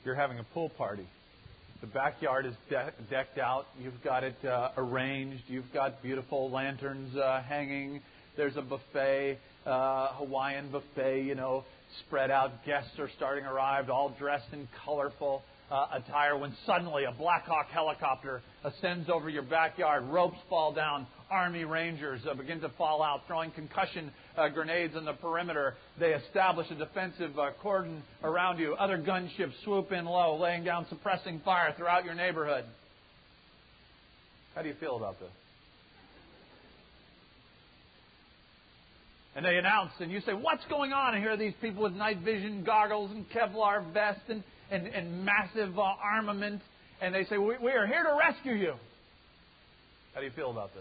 You're having a pool party. The backyard is decked out. You've got it arranged. You've got beautiful lanterns hanging. There's a buffet, Hawaiian buffet, spread out. Guests are starting to arrive, all dressed in colorful attire, when suddenly a Black Hawk helicopter ascends over your backyard. Ropes fall down. Army Rangers begin to fall out, throwing concussion grenades on the perimeter. They establish a defensive cordon around you. Other gunships swoop in low, laying down suppressing fire throughout your neighborhood. How do you feel about this? And they announce, and you say, what's going on? And here are these people with night vision goggles and Kevlar vests and massive armament. And they say, we are here to rescue you. How do you feel about this?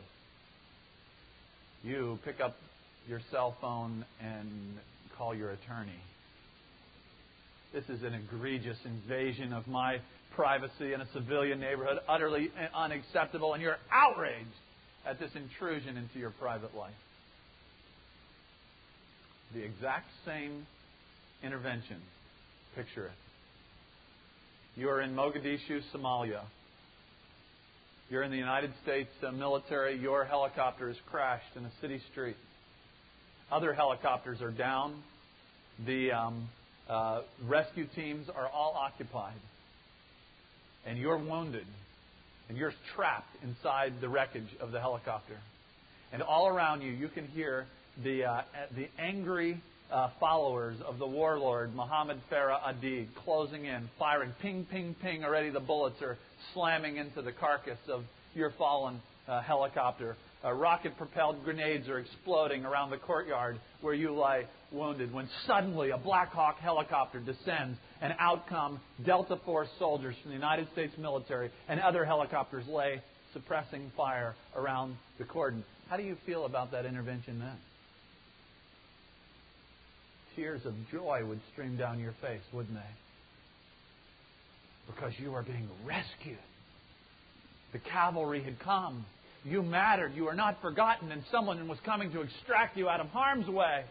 You pick up your cell phone and call your attorney. This is an egregious invasion of my privacy in a civilian neighborhood, utterly unacceptable, and you're outraged at this intrusion into your private life. The exact same intervention. Picture it. You're in Mogadishu, Somalia. You're in the United States military. Your helicopter has crashed in a city street. Other helicopters are down. The rescue teams are all occupied. And you're wounded. And you're trapped inside the wreckage of the helicopter. And all around you, you can hear the angry followers of the warlord Mohammed Farah Adi closing in, firing, ping, ping, ping. Already the bullets are slamming into the carcass of your fallen helicopter. Rocket-propelled grenades are exploding around the courtyard where you lie wounded, when suddenly a Black Hawk helicopter descends, and out come Delta Force soldiers from the United States military, and other helicopters lay suppressing fire around the cordon. How do you feel about that intervention then? Tears of joy would stream down your face, wouldn't they? Because you are being rescued. The cavalry had come. You mattered. You were not forgotten, and someone was coming to extract you out of harm's way.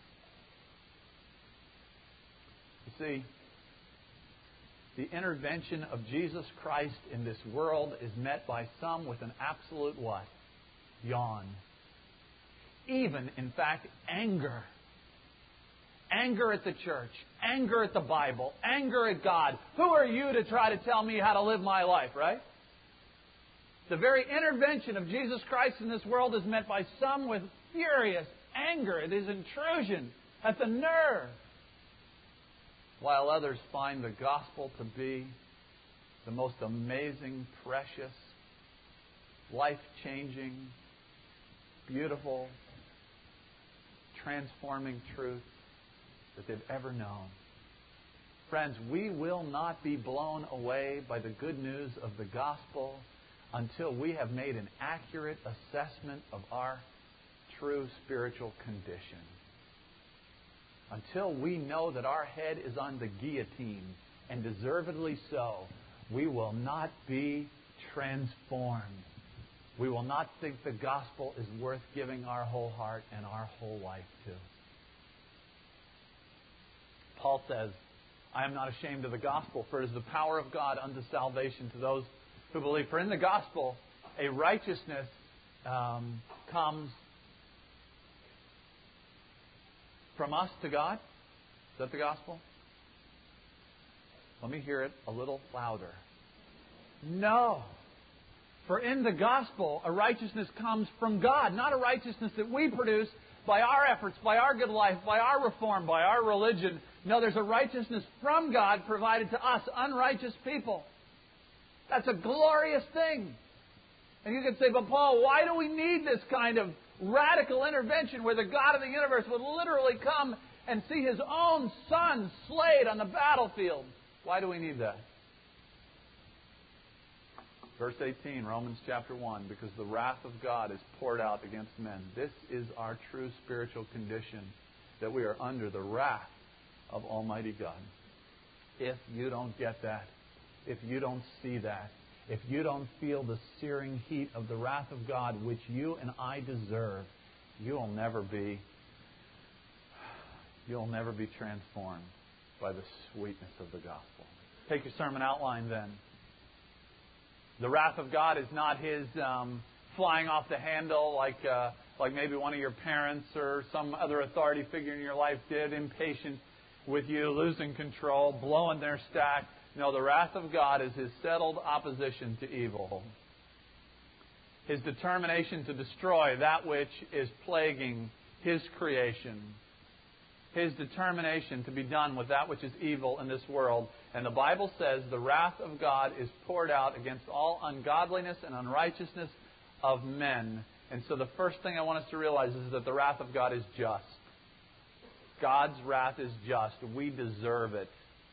You see, the intervention of Jesus Christ in this world is met by some with an absolute what? Yawn. Even, in fact, anger. Anger at the church, anger at the Bible, anger at God. Who are you to try to tell me how to live my life, right? The very intervention of Jesus Christ in this world is met by some with furious anger at His intrusion, at the nerve. While others find the gospel to be the most amazing, precious, life-changing, beautiful, transforming truth that they've ever known. Friends, we will not be blown away by the good news of the gospel until we have made an accurate assessment of our true spiritual condition. Until we know that our head is on the guillotine, and deservedly so, we will not be transformed. We will not think the gospel is worth giving our whole heart and our whole life to. Paul says, I am not ashamed of the gospel, for it is the power of God unto salvation to those who believe. For in the gospel, a righteousness comes from us to God. Is that the gospel? Let me hear it a little louder. No. For in the gospel, a righteousness comes from God, not a righteousness that we produce by our efforts, by our good life, by our reform, by our religion. No, there's a righteousness from God provided to us, unrighteous people. That's a glorious thing. And you could say, but Paul, why do we need this kind of radical intervention where the God of the universe would literally come and see His own Son slayed on the battlefield? Why do we need that? Verse 18, Romans chapter 1, because the wrath of God is poured out against men. This is our true spiritual condition, that we are under the wrath of Almighty God. If you don't get that, if you don't see that, if you don't feel the searing heat of the wrath of God, which you and I deserve, you'll never be transformed by the sweetness of the gospel. Take your sermon outline then. The wrath of God is not His flying off the handle like maybe one of your parents or some other authority figure in your life did, impatient with you, losing control, blowing their stack. No, the wrath of God is His settled opposition to evil. His determination to destroy that which is plaguing His creation. His determination to be done with that which is evil in this world. And the Bible says the wrath of God is poured out against all ungodliness and unrighteousness of men. And so the first thing I want us to realize is that the wrath of God is just. God's wrath is just. We deserve it.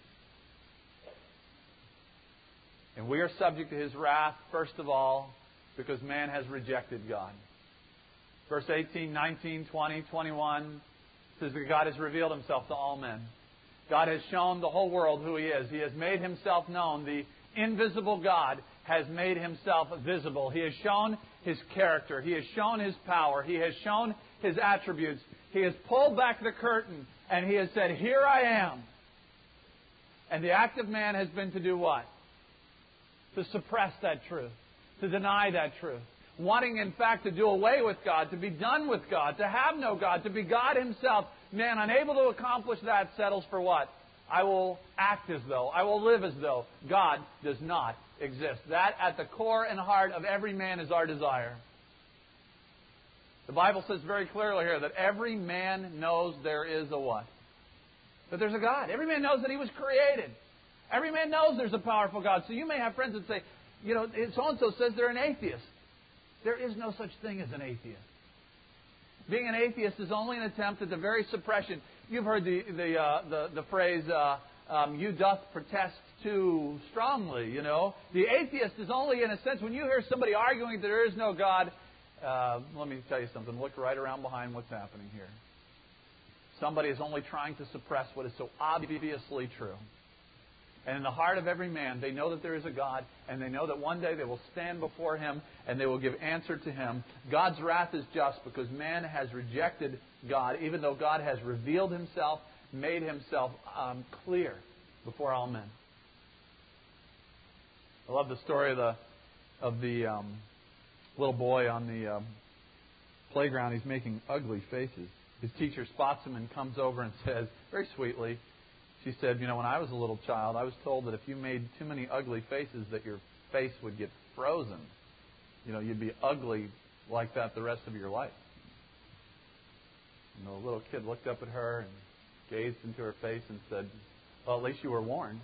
And we are subject to His wrath, first of all, because man has rejected God. Verse 18, 19, 20, 21 says that God has revealed Himself to all men. God has shown the whole world who He is. He has made Himself known. The invisible God has made Himself visible. He has shown His character. He has shown His power. He has shown His attributes. He has pulled back the curtain and He has said, "Here I am." And the act of man has been to do what? To suppress that truth. To deny that truth. Wanting, in fact, to do away with God, to be done with God, to have no God, to be God Himself. Man, unable to accomplish that, settles for what? I will act as though, I will live as though God does not exist. That, at the core and heart of every man, is our desire. The Bible says very clearly here that every man knows there is a what? That there's a God. Every man knows that he was created. Every man knows there's a powerful God. So you may have friends that say, you know, so-and-so says they're an atheist. There is no such thing as an atheist. Being an atheist is only an attempt at the very suppression. You've heard the phrase, "you doth protest too strongly," you know. The atheist is only, in a sense, when you hear somebody arguing that there is no God, let me tell you something. Look right around behind what's happening here. Somebody is only trying to suppress what is so obviously true. And in the heart of every man, they know that there is a God, and they know that one day they will stand before Him and they will give answer to Him. God's wrath is just because man has rejected God, even though God has revealed Himself, made Himself clear before all men. I love the story of the little boy on the playground. He's making ugly faces. His teacher spots him and comes over and says, very sweetly, she said, "You know, when I was a little child, I was told that if you made too many ugly faces, that your face would get frozen. You know, you'd be ugly like that the rest of your life." And the little kid looked up at her and gazed into her face and said, "Well, at least you were warned."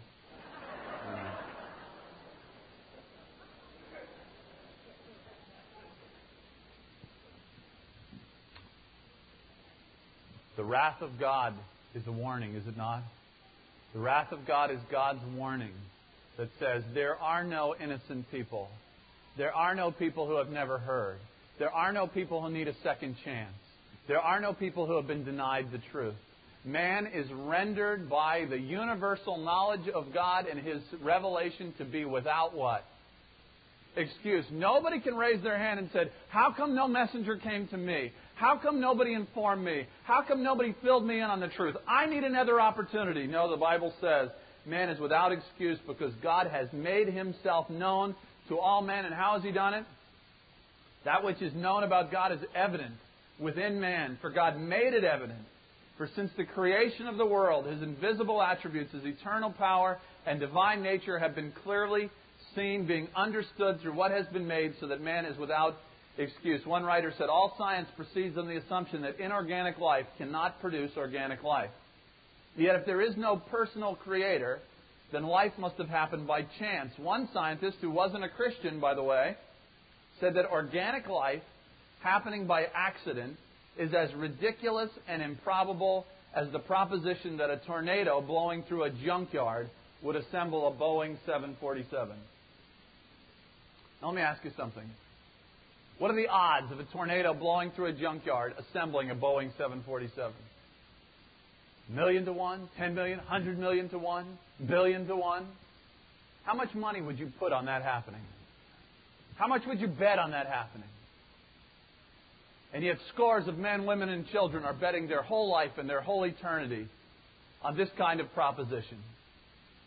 The wrath of God is a warning, is it not? The wrath of God is God's warning that says there are no innocent people. There are no people who have never heard. There are no people who need a second chance. There are no people who have been denied the truth. Man is rendered by the universal knowledge of God and His revelation to be without what? Excuse. Nobody can raise their hand and say, "How come no messenger came to me? How come nobody informed me? How come nobody filled me in on the truth? I need another opportunity." No, the Bible says man is without excuse because God has made Himself known to all men. And how has He done it? That which is known about God is evident within man, for God made it evident. For since the creation of the world, His invisible attributes, His eternal power and divine nature have been clearly seen, being understood through what has been made, so that man is without excuse. One writer said, all science proceeds on the assumption that inorganic life cannot produce organic life. Yet if there is no personal creator, then life must have happened by chance. One scientist, who wasn't a Christian, by the way, said that organic life happening by accident is as ridiculous and improbable as the proposition that a tornado blowing through a junkyard would assemble a Boeing 747. Now, let me ask you something. What are the odds of a tornado blowing through a junkyard assembling a Boeing 747? 1,000,000 to 1, 10 million, 100 million to 1, billion to 1? How much money would you put on that happening? How much would you bet on that happening? And yet scores of men, women, and children are betting their whole life and their whole eternity on this kind of proposition.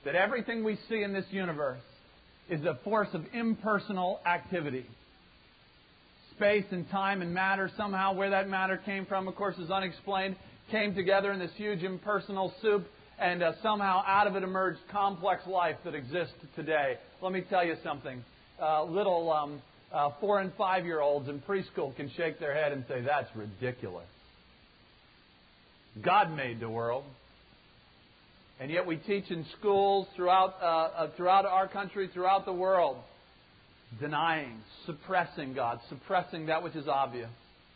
that everything we see in this universe is a force of impersonal activity. Space and time and matter, somehow where that matter came from, of course, is unexplained, came together in this huge impersonal soup, and somehow out of it emerged complex life that exists today. Let me tell you something. Little 4 and 5-year-olds in preschool can shake their head and say, that's ridiculous. God made the world. And yet we teach in schools throughout our country, throughout the world, denying, suppressing God, suppressing that which is obvious.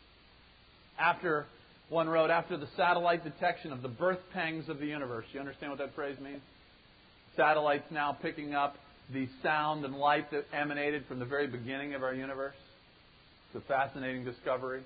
One wrote, after the satellite detection of the birth pangs of the universe. You understand what that phrase means? Satellites now picking up the sound and light that emanated from the very beginning of our universe. It's a fascinating discovery.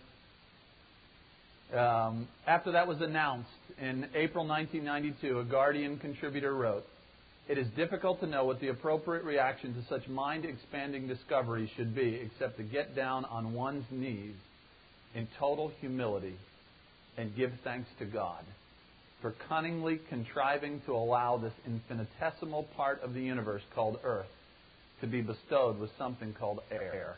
After that was announced in April 1992, a Guardian contributor wrote, "It is difficult to know what the appropriate reaction to such mind-expanding discovery should be, except to get down on one's knees in total humility and give thanks to God for cunningly contriving to allow this infinitesimal part of the universe called Earth to be bestowed with something called air."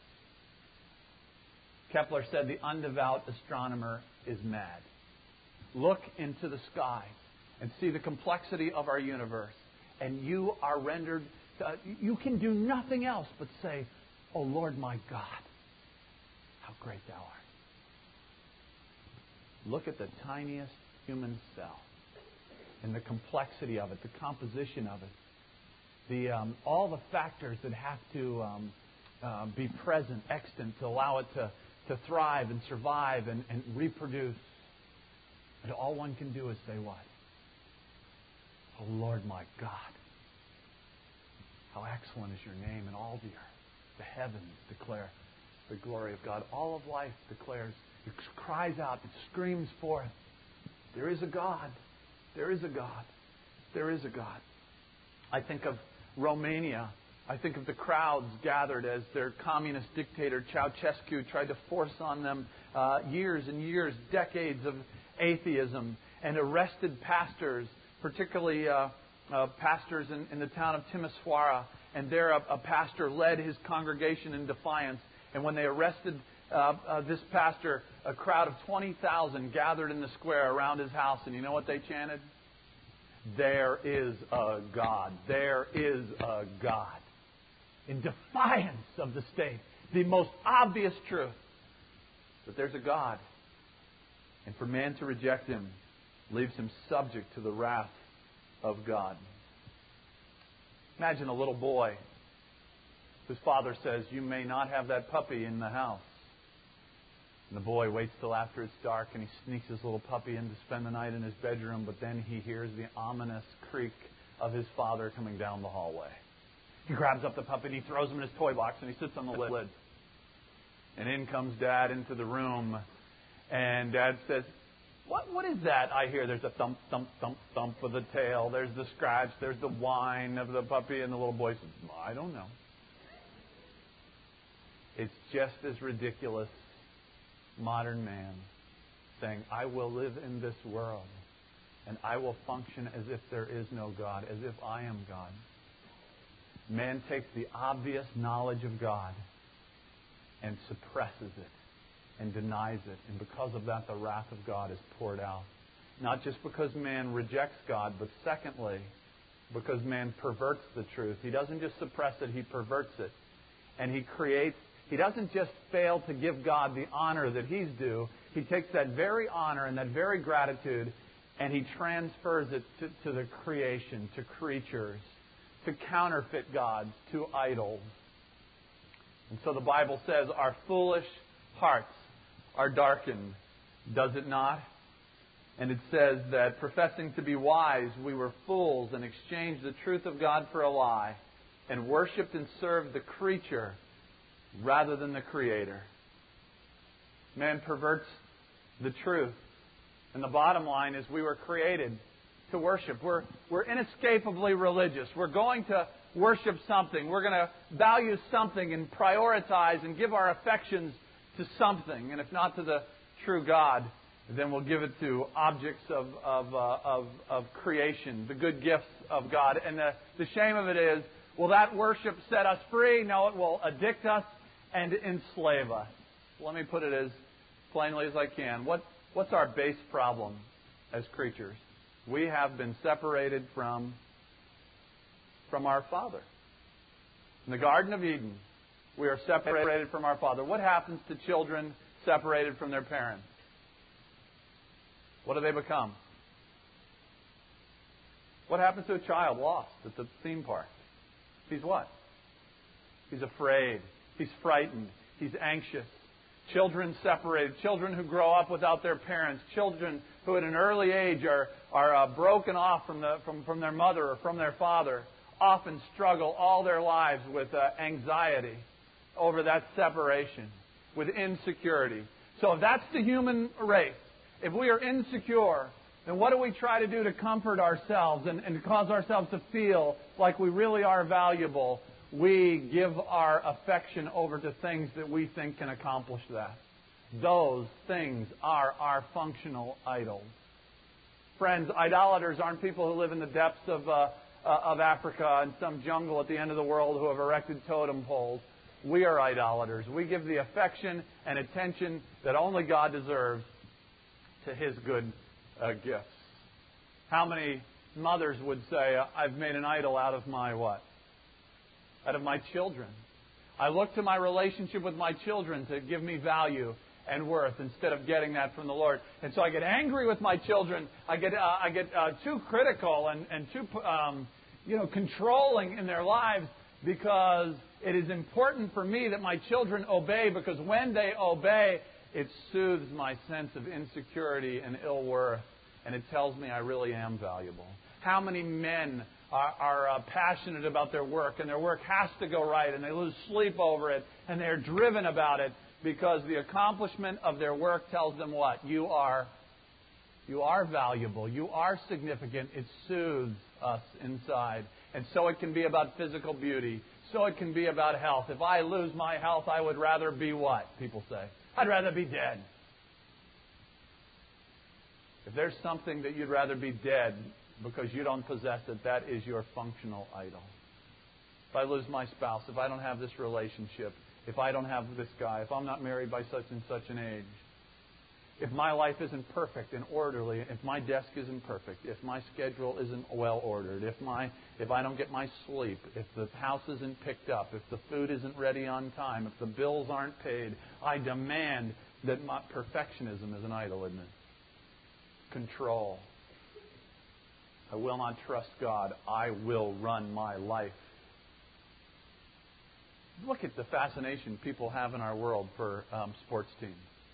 Kepler said the undevout astronomer is mad. Look into the sky and see the complexity of our universe, and you are rendered, you can do nothing else but say, "Oh Lord my God, how great thou art." Look at the tiniest human cell and the complexity of it, the composition of it, all the factors that have to be present, extant, to allow it to thrive and survive and reproduce. And all one can do is say what? "Oh Lord my God, how excellent is your name in all the earth. The heavens declare the glory of God." All of life declares, it cries out, it screams forth, there is a God. There is a God. There is a God. I think of Romania. I think of the crowds gathered as their communist dictator Ceausescu tried to force on them years and years, decades of atheism, and arrested pastors, particularly pastors in the town of Timisoara. And there a pastor led his congregation in defiance. And when they arrested this pastor, a crowd of 20,000 gathered in the square around his house. And you know what they chanted? "There is a God. There is a God." In defiance of the state. The most obvious truth. That there's a God. And for man to reject Him leaves him subject to the wrath of God. Imagine a little boy whose father says, "You may not have that puppy in the house." And the boy waits till after it's dark and he sneaks his little puppy in to spend the night in his bedroom, but then he hears the ominous creak of his father coming down the hallway. He grabs up the puppy and he throws him in his toy box and he sits on the lid. And in comes Dad into the room, and Dad says, What is that I hear? There's a thump, thump, thump, thump of the tail. There's the scratch. There's the whine of the puppy. And the little boy says, "I don't know." It's just as ridiculous, modern man saying, "I will live in this world and I will function as if there is no God, as if I am God." Man takes the obvious knowledge of God and suppresses it and denies it. And because of that, the wrath of God is poured out. Not just because man rejects God, but secondly, because man perverts the truth. He doesn't just suppress it, he perverts it. And he doesn't just fail to give God the honor that He's due. He takes that very honor and that very gratitude and he transfers it to the creation, to creatures, to counterfeit gods, to idols. And so the Bible says our foolish hearts are darkened, does it not? And it says that professing to be wise, we were fools and exchanged the truth of God for a lie and worshipped and served the creature rather than the Creator. Man perverts the truth. And the bottom line is we were created to worship. We're inescapably religious. We're going to worship something. We're going to value something and prioritize and give our affections to something. And if not to the true God, Then we'll give it to objects of creation, the good gifts of God. And the shame of it is, will that worship set us free? No, it will addict us and enslave us. Let me put it as plainly as I can. What's our base problem as creatures? We have been separated from our Father. In the Garden of Eden, we are separated from our Father. What happens to children separated from their parents? What do they become? What happens to a child lost at the theme park? He's what? He's afraid. He's frightened. He's anxious. Children separated. Children who grow up without their parents. Children who at an early age are broken off from their mother or from their father often struggle all their lives with anxiety over that separation, with insecurity. So if that's the human race, if we are insecure, then what do we try to do to comfort ourselves and to cause ourselves to feel like we really are valuable? We give our affection over to things that we think can accomplish that. Those things are our functional idols. Friends, idolaters aren't people who live in the depths of Africa in some jungle at the end of the world who have erected totem poles. We are idolaters. We give the affection and attention that only God deserves to His good gifts. How many mothers would say, I've made an idol out of my what? Out of my children. I look to my relationship with my children to give me value and worth instead of getting that from the Lord. And so I get angry with my children. I get too critical and too controlling in their lives because it is important for me that my children obey, because when they obey, it soothes my sense of insecurity and ill worth, and it tells me I really am valuable. How many men are passionate about their work, and their work has to go right, and they lose sleep over it, and they're driven about it because the accomplishment of their work tells them what? You are valuable. You are significant. It soothes us inside. And so it can be about physical beauty. So it can be about health. If I lose my health, I would rather be what? People say. I'd rather be dead. If there's something that you'd rather be dead because you don't possess it, that is your functional idol. If I lose my spouse, if I don't have this relationship, if I don't have this guy, if I'm not married by such and such an age, if my life isn't perfect and orderly, if my desk isn't perfect, if my schedule isn't well ordered, if I don't get my sleep, if the house isn't picked up, if the food isn't ready on time, if the bills aren't paid, I demand that my perfectionism is an idol, isn't it? Control. I will not trust God. I will run my life. Look at the fascination people have in our world for sports teams.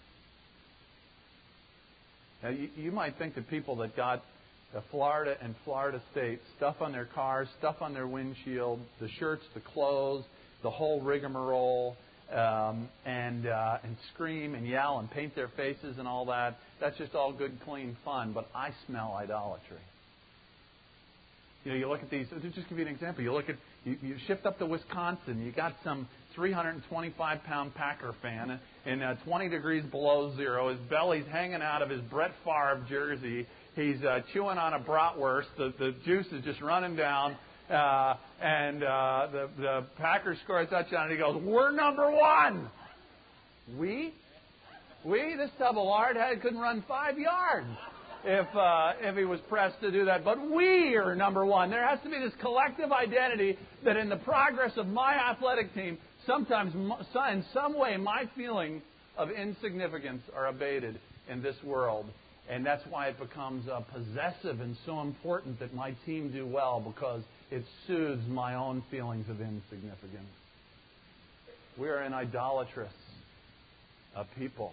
Now, you might think that people that got Florida and Florida State stuff on their cars, stuff on their windshield, the shirts, the clothes, the whole rigmarole, and scream and yell and paint their faces and all that. That's just all good, clean fun. But I smell idolatry. You look at these. Just give you an example. You look at you shift up to Wisconsin. You got some 325-pound Packer fan in 20 degrees below zero. His belly's hanging out of his Brett Favre jersey. He's chewing on a bratwurst. The juice is just running down. And the Packers score a touchdown, and he goes, "We're number one." We? This tub of lard couldn't run 5 yards if he was pressed to do that. But we are number one. There has to be this collective identity that in the progress of my athletic team, sometimes in some way my feeling of insignificance are abated in this world. And that's why it becomes possessive and so important that my team do well, because it soothes my own feelings of insignificance. We are an idolatrous people.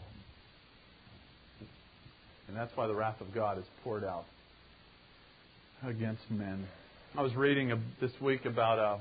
And that's why the wrath of God is poured out against men. I was reading this week about a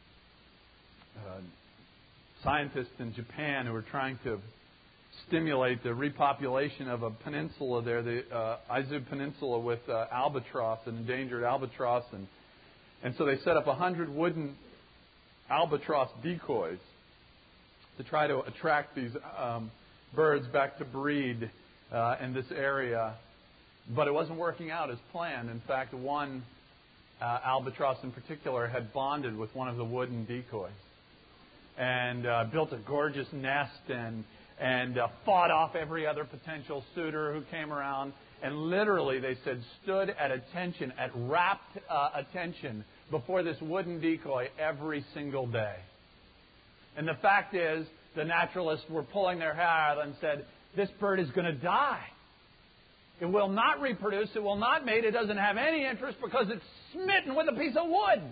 scientist in Japan who were trying to stimulate the repopulation of a peninsula there, the Izu Peninsula, with albatross, an endangered albatross. And so they set up 100 wooden albatross decoys to try to attract these birds back to breed in this area, but it wasn't working out as planned. In fact, one albatross in particular had bonded with one of the wooden decoys and built a gorgeous nest and fought off every other potential suitor who came around, and literally, they said, stood at attention, at rapt attention before this wooden decoy every single day. And the fact is, the naturalists were pulling their hair out and said, this bird is going to die. It will not reproduce. It will not mate. It doesn't have any interest because it's smitten with a piece of wood.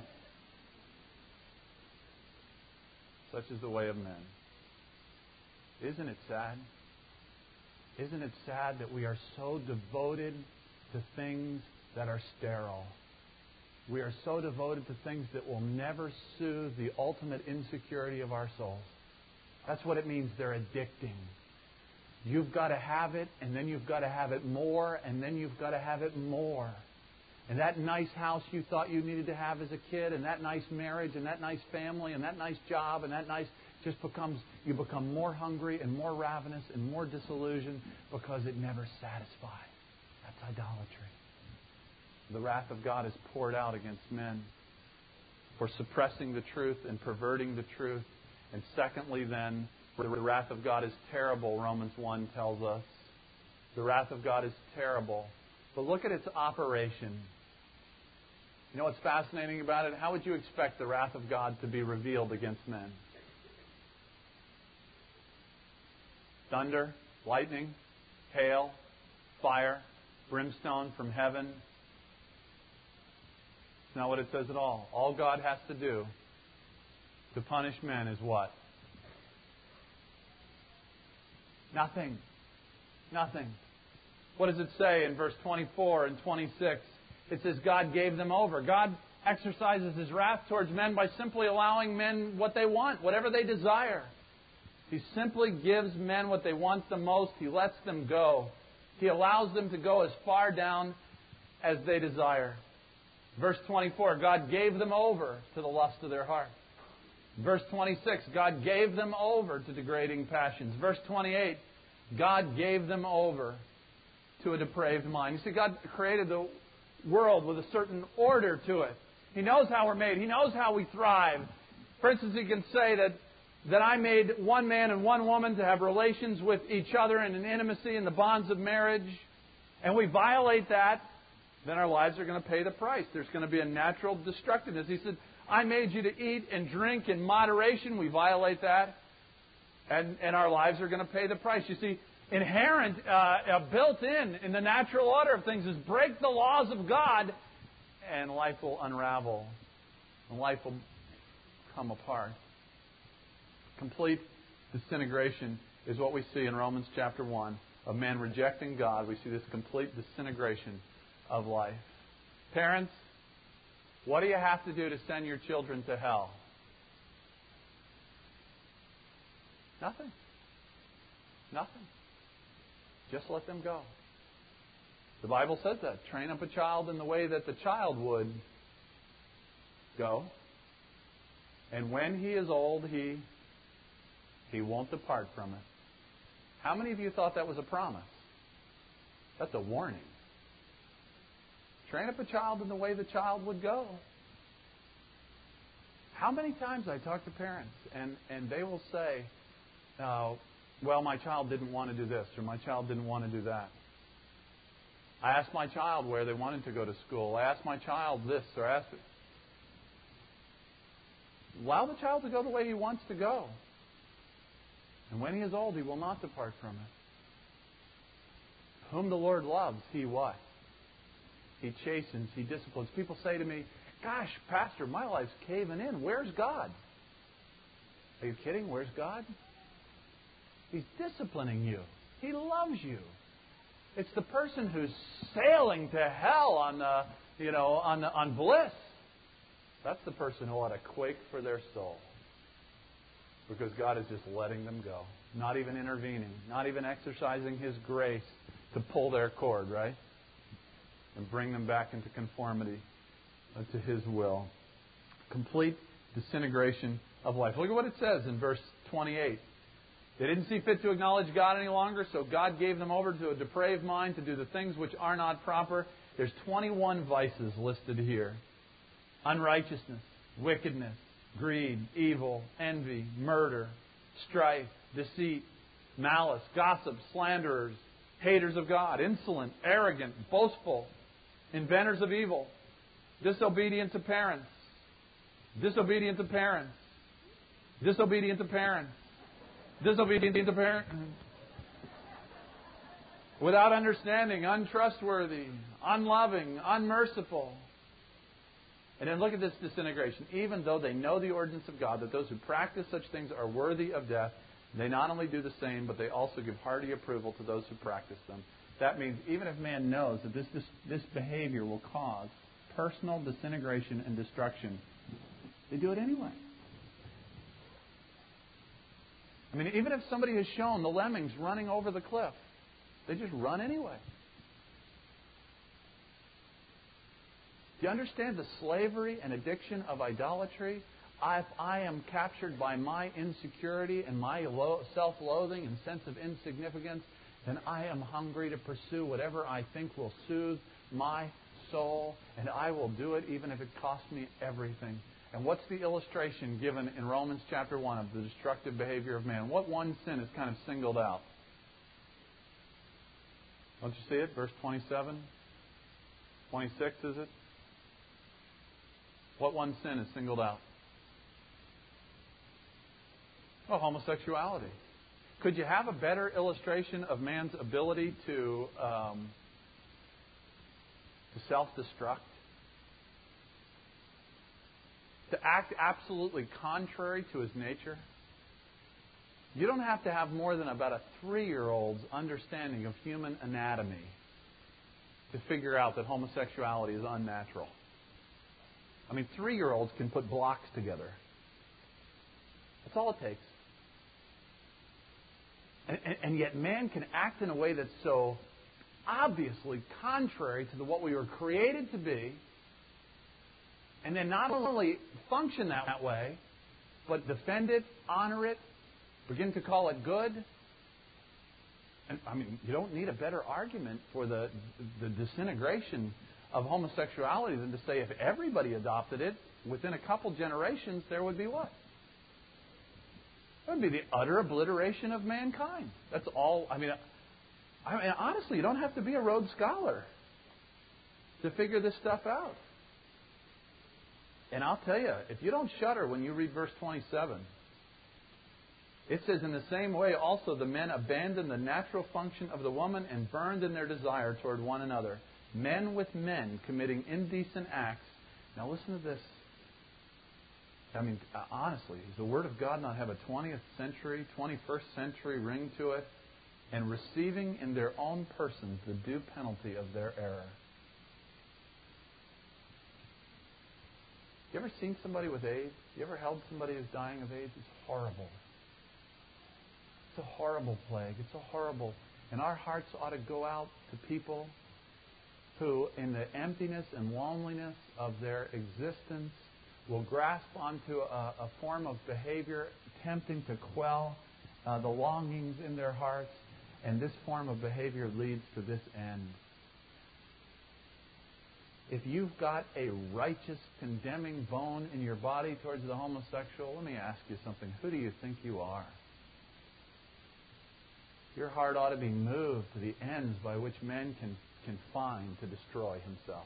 Such is the way of men. Isn't it sad? Isn't it sad that we are so devoted to things that are sterile? We are so devoted to things that will never soothe the ultimate insecurity of our souls. That's what it means. They're addicting. You've got to have it, and then you've got to have it more, and then you've got to have it more. And that nice house you thought you needed to have as a kid, and that nice marriage, and that nice family, and that nice job, and that nice... you become more hungry and more ravenous and more disillusioned because it never satisfies. That's idolatry. The wrath of God is poured out against men for suppressing the truth and perverting the truth. And secondly, then, the wrath of God is terrible, Romans 1 tells us. The wrath of God is terrible. But look at its operation. You know what's fascinating about it? How would you expect the wrath of God to be revealed against men? Thunder, lightning, hail, fire, brimstone from heaven. It's not what it says at all. All God has to do to punish men is what? Nothing. Nothing. What does it say in verse 24 and 26? It says God gave them over. God exercises His wrath towards men by simply allowing men what they want, whatever they desire. He simply gives men what they want the most. He lets them go. He allows them to go as far down as they desire. Verse 24, God gave them over to the lust of their heart. Verse 26, God gave them over to degrading passions. Verse 28, God gave them over to a depraved mind. You see, God created the world with a certain order to it. He knows how we're made. He knows how we thrive. For instance, He can say that I made one man and one woman to have relations with each other in an intimacy in the bonds of marriage, and we violate that, then our lives are going to pay the price. There's going to be a natural destructiveness. He said, I made you to eat and drink in moderation. We violate that, and our lives are going to pay the price. You see, inherent, built in the natural order of things is break the laws of God, and life will unravel, and life will come apart. Complete disintegration is what we see in Romans chapter 1 of man rejecting God. We see this complete disintegration of life. Parents, what do you have to do to send your children to hell? Nothing. Nothing. Just let them go. The Bible says that. Train up a child in the way that the child would go. And when he is old, he won't depart from it. How many of you thought that was a promise? That's a warning. Train up a child in the way the child would go. How many times I talk to parents and they will say, well, my child didn't want to do this or my child didn't want to do that. I asked my child where they wanted to go to school. I asked my child this or I asked it. Allow the child to go the way he wants to go. And when he is old, he will not depart from it. Whom the Lord loves, He what? He chastens, He disciplines. People say to me, gosh, Pastor, my life's caving in. Where's God? Are you kidding? Where's God? He's disciplining you. He loves you. It's the person who's sailing to hell on bliss. That's the person who ought to quake for their soul. Because God is just letting them go. Not even intervening. Not even exercising His grace to pull their cord, right? And bring them back into conformity to His will. Complete disintegration of life. Look at what it says in verse 28. They didn't see fit to acknowledge God any longer, so God gave them over to a depraved mind to do the things which are not proper. There's 21 vices listed here. Unrighteousness, wickedness, greed, evil, envy, murder, strife, deceit, malice, gossip, slanderers, haters of God, insolent, arrogant, boastful, inventors of evil, disobedient to parents, disobedient to parents, disobedient to parents, disobedient to parents, without understanding, untrustworthy, unloving, unmerciful. And then look at this disintegration. Even though they know the ordinance of God, that those who practice such things are worthy of death, they not only do the same, but they also give hearty approval to those who practice them. That means even if man knows that this behavior will cause personal disintegration and destruction, they do it anyway. I mean, even if somebody has shown the lemmings running over the cliff, they just run anyway. Do you understand the slavery and addiction of idolatry? If I am captured by my insecurity and my self-loathing and sense of insignificance, then I am hungry to pursue whatever I think will soothe my soul, and I will do it even if it costs me everything. And what's the illustration given in Romans chapter 1 of the destructive behavior of man? What one sin is kind of singled out? Don't you see it? Verse 27? 26, is it? What one sin is singled out? Well, homosexuality. Could you have a better illustration of man's ability to self-destruct? To act absolutely contrary to his nature? You don't have to have more than about a 3-year-old's understanding of human anatomy to figure out that homosexuality is unnatural. I mean, 3-year-olds can put blocks together. That's all it takes. And yet man can act in a way that's so obviously contrary to what we were created to be, and then not only function that way, but defend it, honor it, begin to call it good. And I mean, you don't need a better argument for the disintegration of homosexuality than to say if everybody adopted it, within a couple generations, there would be what? It would be the utter obliteration of mankind. That's all. I mean, honestly, you don't have to be a Rhodes Scholar to figure this stuff out. And I'll tell you, if you don't shudder when you read verse 27, it says, in the same way also the men abandoned the natural function of the woman and burned in their desire toward one another. Men with men committing indecent acts. Now listen to this. I mean, honestly, does the Word of God not have a 20th century, 21st century ring to it? And receiving in their own persons the due penalty of their error. You ever seen somebody with AIDS? You ever held somebody who's dying of AIDS? It's horrible. It's a horrible plague. It's a horrible... And our hearts ought to go out to people who, in the emptiness and loneliness of their existence, will grasp onto a form of behavior attempting to quell the longings in their hearts. And this form of behavior leads to this end. If you've got a righteous, condemning bone in your body towards the homosexual, let me ask you something. Who do you think you are? Your heart ought to be moved to the ends by which man can find to destroy himself.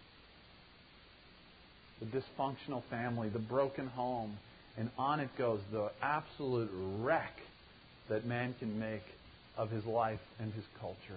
The dysfunctional family, the broken home, and on it goes, the absolute wreck that man can make of his life and his culture.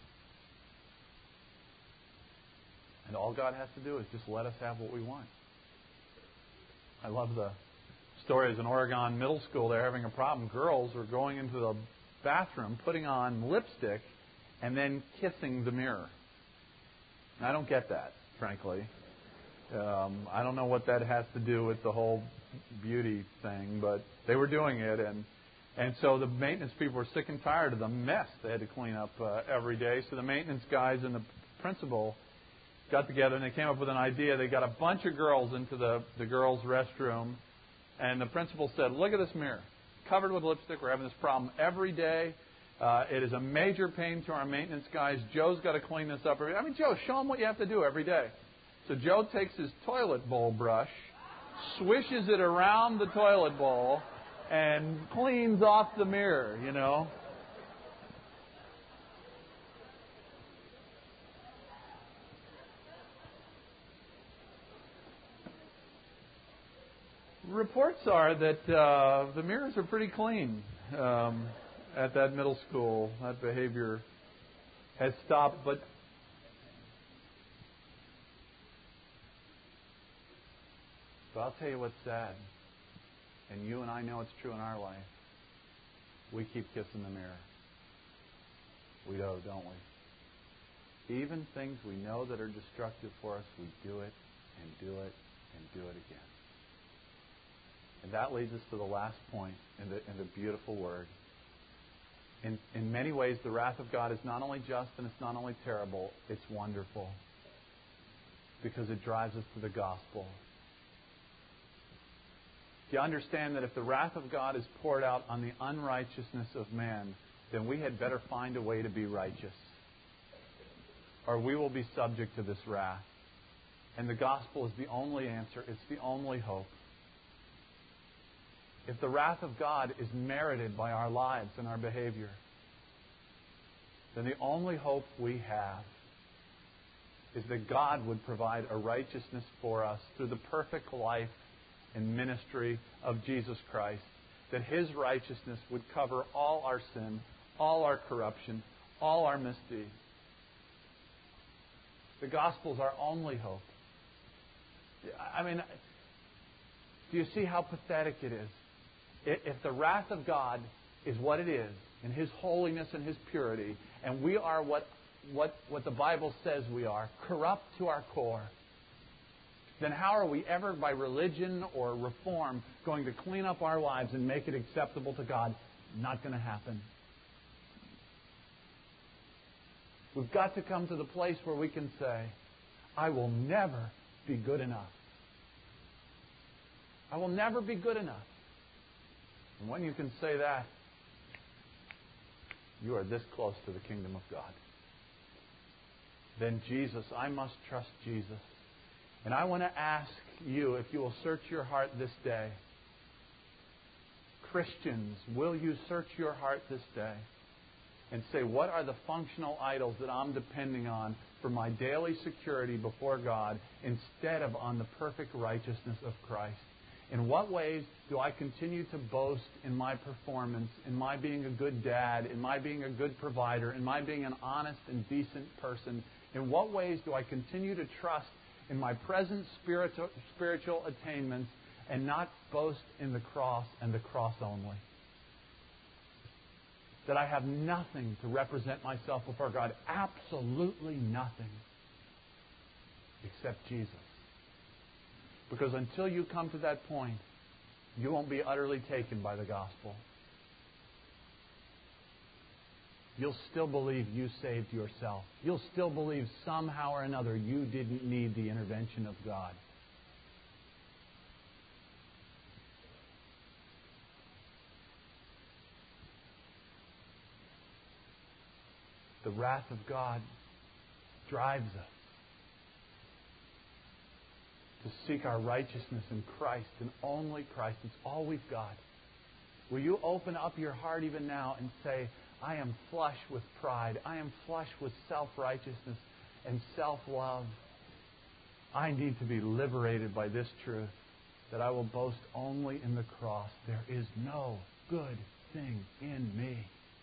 And all God has to do is just let us have what we want. I love the stories in Oregon middle school. They're having a problem. Girls are going into the bathroom, putting on lipstick, and then kissing the mirror. And I don't get that, frankly. I don't know what that has to do with the whole beauty thing, but they were doing it, and so the maintenance people were sick and tired of the mess they had to clean up every day. So the maintenance guys and the principal got together and they came up with an idea. They got a bunch of girls into the girls' restroom, and the principal said, "Look at this mirror. covered with lipstick. We're having this problem every day. It is a major pain to our maintenance guys. Joe's got to clean this up. Joe, show them what you have to do every day. So Joe takes his toilet bowl brush, swishes it around the toilet bowl, and cleans off the mirror, Reports are that the mirrors are pretty clean at that middle school. That behavior has stopped, but I'll tell you what's sad, and you and I know it's true in our life. We keep kissing the mirror. We do, don't we? Even things we know that are destructive for us, we do it and do it and do it again. And that leads us to the last point in the beautiful word. In many ways, the wrath of God is not only just and it's not only terrible, it's wonderful. Because it drives us to the gospel. Do you understand that if the wrath of God is poured out on the unrighteousness of man, then we had better find a way to be righteous, or we will be subject to this wrath. And the gospel is the only answer. It's the only hope. If the wrath of God is merited by our lives and our behavior, then the only hope we have is that God would provide a righteousness for us through the perfect life and ministry of Jesus Christ, that His righteousness would cover all our sin, all our corruption, all our misdeeds. The gospel is our only hope. Do you see how pathetic it is? If the wrath of God is what it is, in His holiness and His purity, and we are what the Bible says we are, corrupt to our core, then how are we ever, by religion or reform, going to clean up our lives and make it acceptable to God? Not going to happen. We've got to come to the place where we can say, I will never be good enough. I will never be good enough. And when you can say that, you are this close to the kingdom of God. Then Jesus, I must trust Jesus. And I want to ask you, if you will search your heart this day, Christians, will you search your heart this day and say, what are the functional idols that I'm depending on for my daily security before God instead of on the perfect righteousness of Christ? In what ways do I continue to boast in my performance, in my being a good dad, in my being a good provider, in my being an honest and decent person? In what ways do I continue to trust in my present spiritual attainments and not boast in the cross and the cross only? That I have nothing to represent myself before God, absolutely nothing, except Jesus. Because until you come to that point, you won't be utterly taken by the gospel. You'll still believe you saved yourself. You'll still believe somehow or another you didn't need the intervention of God. The wrath of God drives us to seek our righteousness in Christ and only Christ. It's all we've got. Will you open up your heart even now and say, I am flush with pride. I am flush with self-righteousness and self-love. I need to be liberated by this truth, that I will boast only in the cross. There is no good thing in me.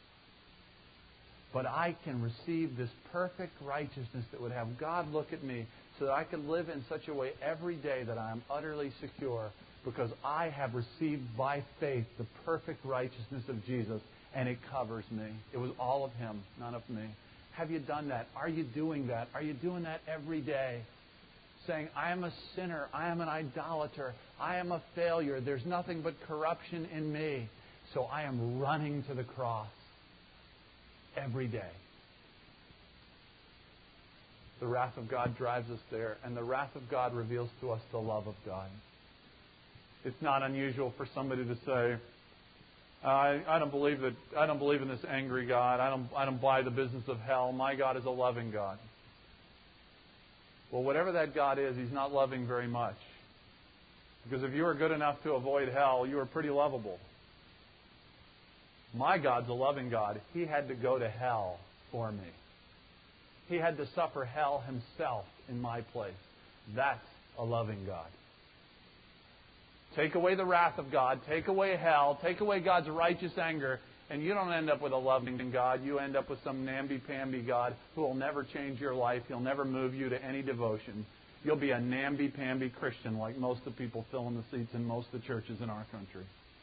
But I can receive this perfect righteousness that would have God look at me so that I could live in such a way every day that I am utterly secure because I have received by faith the perfect righteousness of Jesus, and it covers me. It was all of Him, none of me. Have you done that? Are you doing that? Are you doing that every day? Saying, I am a sinner. I am an idolater. I am a failure. There's nothing but corruption in me. So I am running to the cross every day. The wrath of God drives us there, and the wrath of God reveals to us the love of God. It's not unusual for somebody to say, I don't believe that. I don't believe in this angry God. I don't buy the business of hell. My God is a loving God. Well, whatever that God is, He's not loving very much. Because if you were good enough to avoid hell, you were pretty lovable. My God's a loving God. He had to go to hell for me. He had to suffer hell Himself in my place. That's a loving God. Take away the wrath of God, take away hell, take away God's righteous anger, and you don't end up with a loving God. You end up with some namby-pamby God who will never change your life. He'll never move you to any devotion. You'll be a namby-pamby Christian like most of the people filling the seats in most of the churches in our country.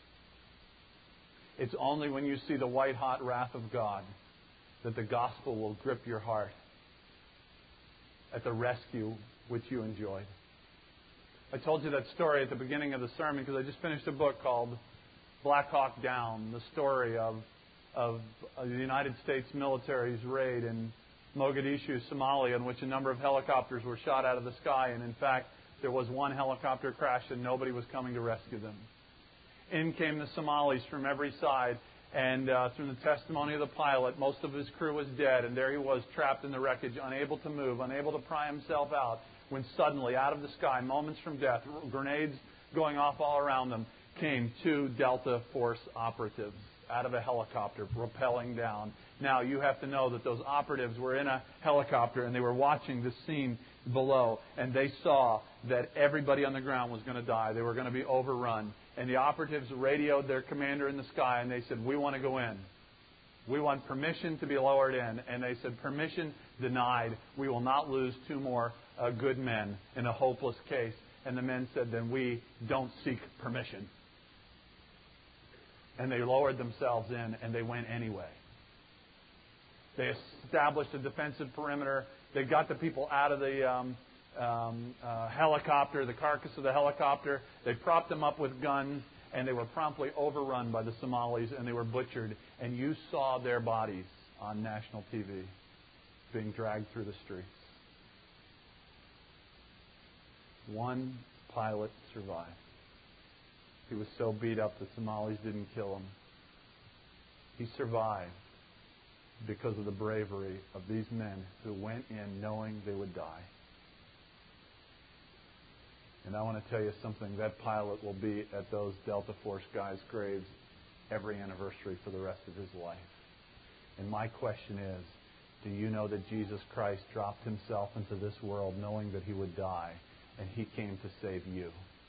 It's only when you see the white-hot wrath of God that the gospel will grip your heart at the rescue which you enjoyed. I told you that story at the beginning of the sermon because I just finished a book called Black Hawk Down, the story of the United States military's raid in Mogadishu, Somalia, in which a number of helicopters were shot out of the sky. And in fact, there was one helicopter crash and nobody was coming to rescue them. In came the Somalis from every side. And through the testimony of the pilot, most of his crew was dead. And there he was, trapped in the wreckage, unable to move, unable to pry himself out. When suddenly, out of the sky, moments from death, grenades going off all around them, came 2 Delta Force operatives out of a helicopter, rappelling down. Now, you have to know that those operatives were in a helicopter and they were watching the scene below. And they saw that everybody on the ground was going to die. They were going to be overrun. And the operatives radioed their commander in the sky and they said, "We want to go in. We want permission to be lowered in." And they said, "Permission denied. We will not lose 2 more good men in a hopeless case." And the men said, "Then we don't seek permission." And they lowered themselves in and they went anyway. They established a defensive perimeter. They got the people out of the helicopter, the carcass of the helicopter. They propped them up with guns. And they were promptly overrun by the Somalis, and they were butchered. And you saw their bodies on national TV being dragged through the streets. One pilot survived. He was so beat up the Somalis didn't kill him. He survived because of the bravery of these men who went in knowing they would die. And I want to tell you something. That pilot will be at those Delta Force guys' graves every anniversary for the rest of his life. And my question is, do you know that Jesus Christ dropped Himself into this world knowing that He would die, and He came to save you?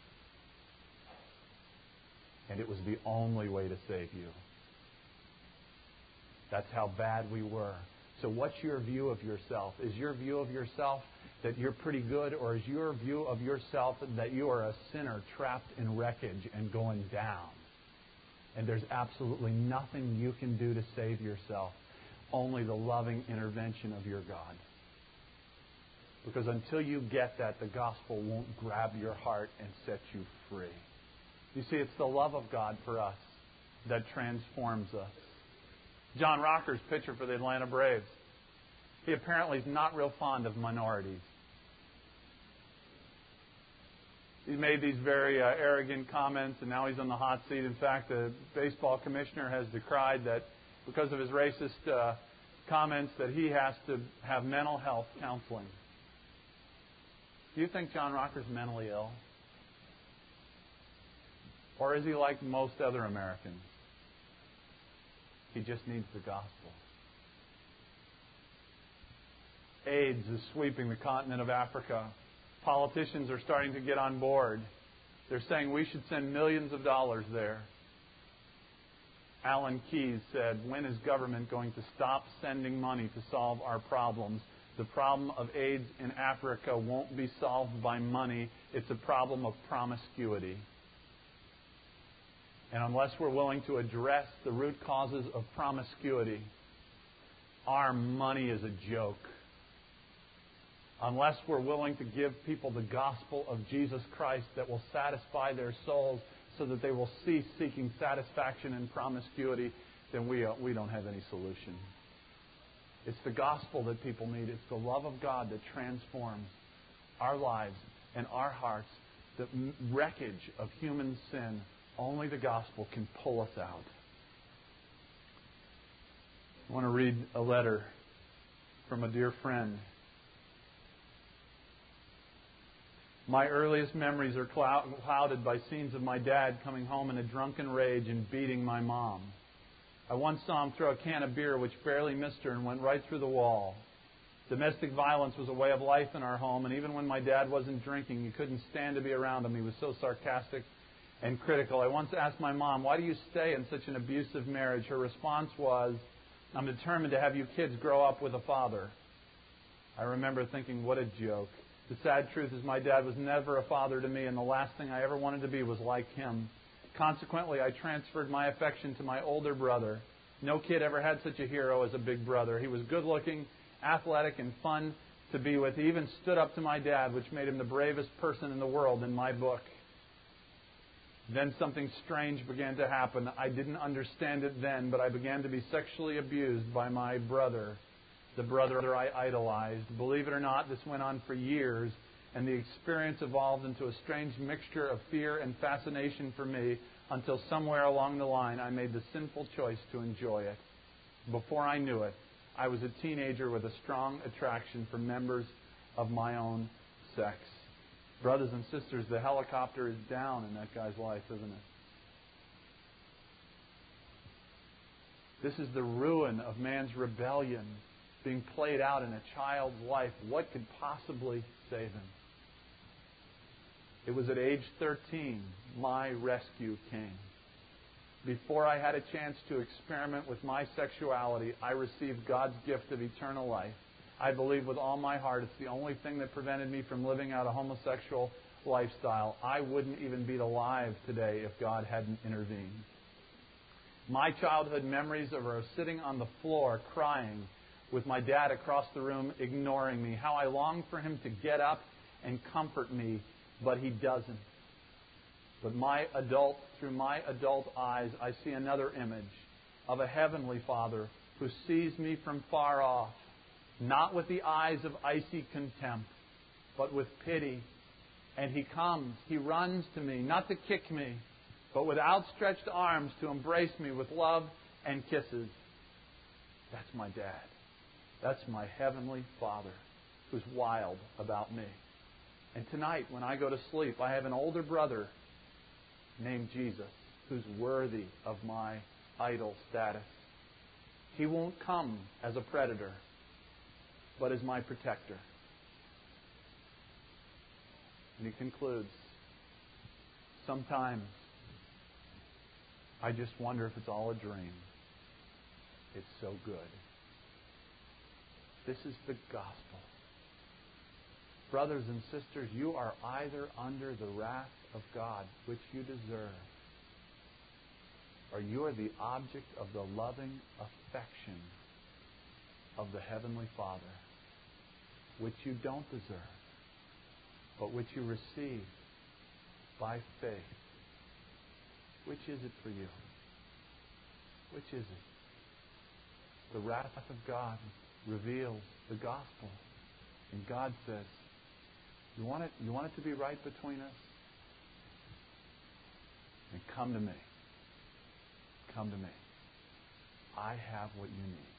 And it was the only way to save you. That's how bad we were. So what's your view of yourself? Is your view of yourself that you're pretty good, or is your view of yourself that you are a sinner trapped in wreckage and going down? And there's absolutely nothing you can do to save yourself, only the loving intervention of your God. Because until you get that, the gospel won't grab your heart and set you free. You see, it's the love of God for us that transforms us. John Rocker's pitcher for the Atlanta Braves. He apparently is not real fond of minorities. He made these very arrogant comments, and now he's on the hot seat. In fact, the baseball commissioner has decried that because of his racist comments that he has to have mental health counseling. Do you think John Rocker's mentally ill? Or is he like most other Americans? He just needs the gospel. AIDS is sweeping the continent of Africa. Politicians are starting to get on board. They're saying we should send millions of dollars there. Alan Keyes said, "When is government going to stop sending money to solve our problems? The problem of AIDS in Africa won't be solved by money. It's a problem of promiscuity." And unless we're willing to address the root causes of promiscuity, our money is a joke. Unless we're willing to give people the gospel of Jesus Christ that will satisfy their souls so that they will cease seeking satisfaction in promiscuity, then we don't have any solution. It's the gospel that people need. It's the love of God that transforms our lives and our hearts. The wreckage of human sin, only the gospel can pull us out. I want to read a letter from a dear friend. My earliest memories are clouded by scenes of my dad coming home in a drunken rage and beating my mom. I once saw him throw a can of beer which barely missed her and went right through the wall. Domestic violence was a way of life in our home, and even when my dad wasn't drinking, you couldn't stand to be around him. He was so sarcastic and critical. I once asked my mom, "Why do you stay in such an abusive marriage?" Her response was, "I'm determined to have you kids grow up with a father." I remember thinking, what a joke. The sad truth is my dad was never a father to me, and the last thing I ever wanted to be was like him. Consequently, I transferred my affection to my older brother. No kid ever had such a hero as a big brother. He was good-looking, athletic, and fun to be with. He even stood up to my dad, which made him the bravest person in the world in my book. Then something strange began to happen. I didn't understand it then, but I began to be sexually abused by my brother, the brother I idolized. Believe it or not, this went on for years, and the experience evolved into a strange mixture of fear and fascination for me until somewhere along the line I made the sinful choice to enjoy it. Before I knew it, I was a teenager with a strong attraction for members of my own sex. Brothers and sisters, the helicopter is down in that guy's life, isn't it? This is the ruin of man's rebellion being played out in a child's life. What could possibly save him? It was at age 13 my rescue came. Before I had a chance to experiment with my sexuality, I received God's gift of eternal life. I believe with all my heart it's the only thing that prevented me from living out a homosexual lifestyle. I wouldn't even be alive today if God hadn't intervened. My childhood memories of her sitting on the floor crying with my dad across the room ignoring me. How I long for him to get up and comfort me, but he doesn't. But through my adult eyes, I see another image of a heavenly Father who sees me from far off, not with the eyes of icy contempt, but with pity. And he comes, he runs to me, not to kick me, but with outstretched arms to embrace me with love and kisses. That's my dad. That's my heavenly Father who's wild about me. And tonight, when I go to sleep, I have an older brother named Jesus who's worthy of my idol status. He won't come as a predator, but as my protector. And he concludes, sometimes I just wonder if it's all a dream. It's so good. This is the gospel. Brothers and sisters, you are either under the wrath of God, which you deserve, or you are the object of the loving affection of the Heavenly Father, which you don't deserve, but which you receive by faith. Which is it for you? Which is it? The wrath of God reveals the gospel. And God says, you want it to be right between us? Then come to me. Come to me. I have what you need.